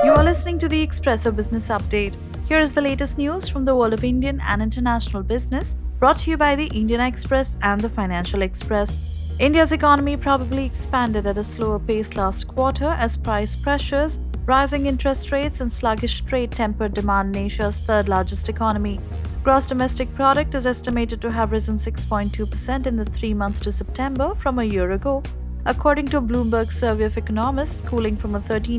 You are listening to the Expresso Business Update. Here is the latest news from the world of Indian and international business, brought to you by the Indian Express and the Financial Express. India's economy probably expanded at a slower pace last quarter as price pressures, rising interest rates, and sluggish trade tempered demand in Asia's third largest economy. Gross domestic product is estimated to have risen 6.2% in the 3 months to September from a year ago, according to a Bloomberg survey of economists, cooling from a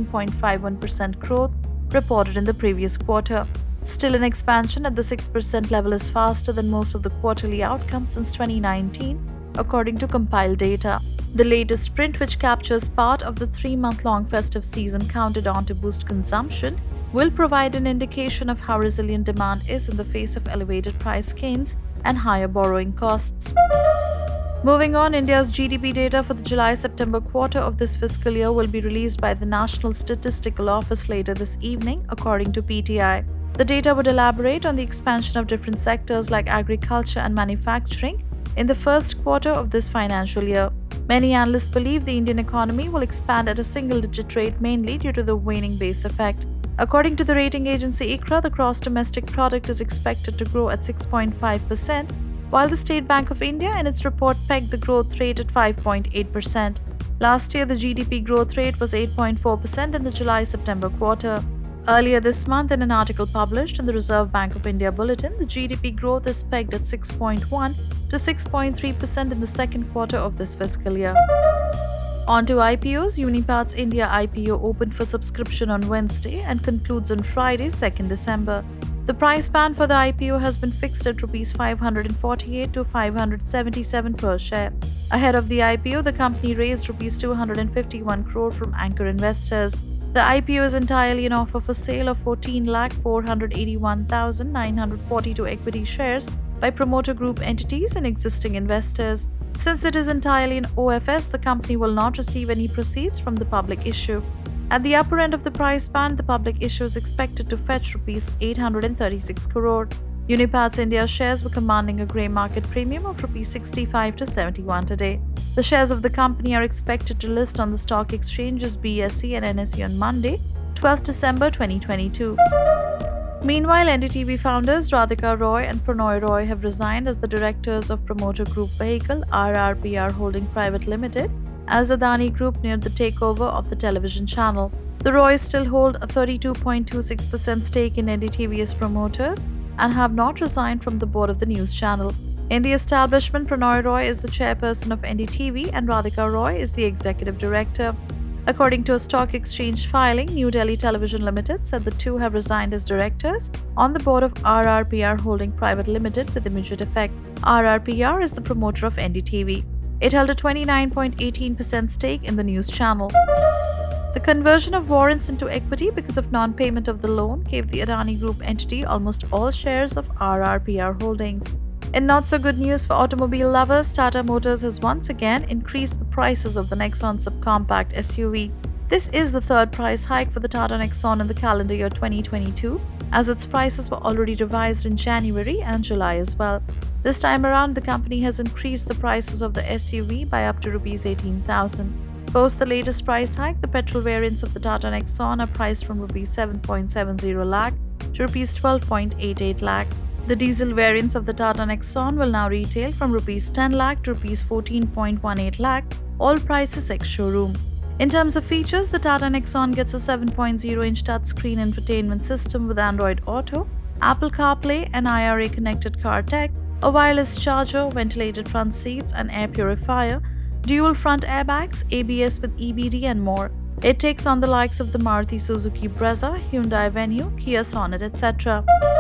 13.51% growth reported in the previous quarter. Still in expansion at the 6% level is faster than most of the quarterly outcomes since 2019, according to compiled data. The latest print, which captures part of the 3-month-long festive season counted on to boost consumption, will provide an indication of how resilient demand is in the face of elevated price gains and higher borrowing costs. Moving on, India's GDP data for the July-September quarter of this fiscal year will be released by the National Statistical Office later this evening, according to PTI. The data would elaborate on the expansion of different sectors like agriculture and manufacturing in the first quarter of this financial year. Many analysts believe the Indian economy will expand at a single-digit rate mainly due to the waning base effect. According to the rating agency ICRA, the gross domestic product is expected to grow at 6.5%, while the State Bank of India in its report pegged the growth rate at 5.8%. Last year, the GDP growth rate was 8.4% in the July-September quarter. Earlier this month, in an article published in the Reserve Bank of India Bulletin, the GDP growth is pegged at 6.1 to 6.3% in the second quarter of this fiscal year. On to IPOs. Unipart's India IPO opened for subscription on Wednesday and concludes on Friday, 2nd December. The price band for the IPO has been fixed at Rs 548 to 577 per share. Ahead of the IPO, the company raised Rs 251 crore from anchor investors. The IPO is entirely an offer for sale of 14,481,942 equity shares by promoter group entities and existing investors. Since it is entirely an OFS, the company will not receive any proceeds from the public issue. At the upper end of the price band, the public issue is expected to fetch Rs 836 crore. Unipart's India shares were commanding a grey market premium of Rs 65 to 71 today. The shares of the company are expected to list on the stock exchanges BSE and NSE on Monday, 12th December 2022. Meanwhile, NDTV founders Radhika Roy and Pranoy Roy have resigned as the directors of promoter group vehicle RRPR Holding Private Limited as Adani Group neared the takeover of the television channel. The Roys still hold a 32.26% stake in NDTV as promoters and have not resigned from the board of the news channel. In the establishment, Pranoy Roy is the chairperson of NDTV and Radhika Roy is the executive director. According to a stock exchange filing, New Delhi Television Limited said the two have resigned as directors on the board of RRPR Holding Private Limited with immediate effect. RRPR is the promoter of NDTV. It held a 29.18% stake in the news channel. The conversion of warrants into equity because of non-payment of the loan gave the Adani Group entity almost all shares of RRPR Holdings. In not-so-good news for automobile lovers, Tata Motors has once again increased the prices of the Nexon subcompact SUV. This is the third price hike for the Tata Nexon in the calendar year 2022, as its prices were already revised in January and July as well. This time around, the company has increased the prices of the SUV by up to Rs 18,000. Post the latest price hike, the petrol variants of the Tata Nexon are priced from Rs 7.70 lakh to Rs 12.88 lakh. The diesel variants of the Tata Nexon will now retail from Rs 10 lakh to Rs 14.18 lakh, all prices ex-showroom. In terms of features, the Tata Nexon gets a 7.0-inch touchscreen infotainment system with Android Auto, Apple CarPlay and IRA connected car tech, a wireless charger, ventilated front seats and air purifier, dual front airbags, ABS with EBD and more. It takes on the likes of the Maruti Suzuki Brezza, Hyundai Venue, Kia Sonet, etc.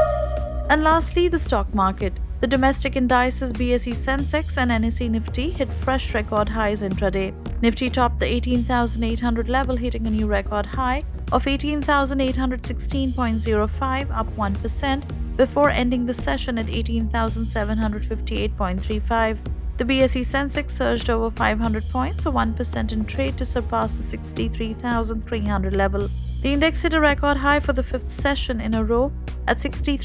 And lastly, the stock market. The domestic indices BSE Sensex and NSE Nifty hit fresh record highs intraday. Nifty topped the 18,800 level, hitting a new record high of 18,816.05, up 1%, before ending the session at 18,758.35. The BSE Sensex surged over 500 points or 1% in trade to surpass the 63,300 level. The index hit a record high for the fifth session in a row at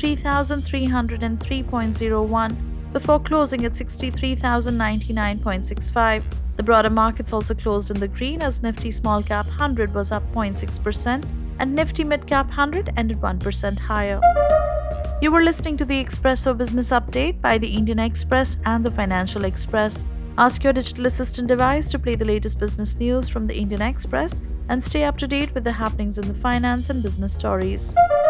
63,303.01 before closing at 63,099.65. The broader markets also closed in the green as Nifty Small Cap 100 was up 0.6% and Nifty Midcap 100 ended 1% higher. You were listening to the Expresso Business Update by the Indian Express and the Financial Express. Ask your digital assistant device to play the latest business news from the Indian Express and stay up to date with the happenings in the finance and business stories.